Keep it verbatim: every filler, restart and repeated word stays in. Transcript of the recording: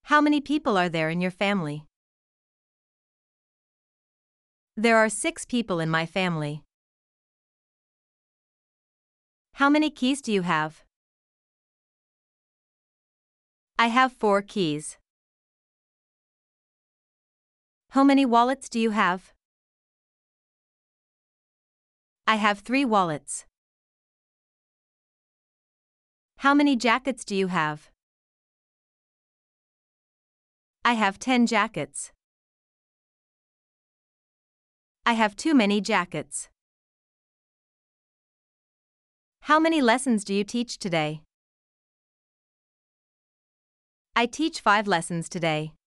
How many people are there in your family? There are six people in my family. How many keys do you have? I have four keys. How many wallets do you have? I have three wallets. How many jackets do you have? I have ten jackets. I have too many jackets. How many lessons do you teach today? I teach five lessons today.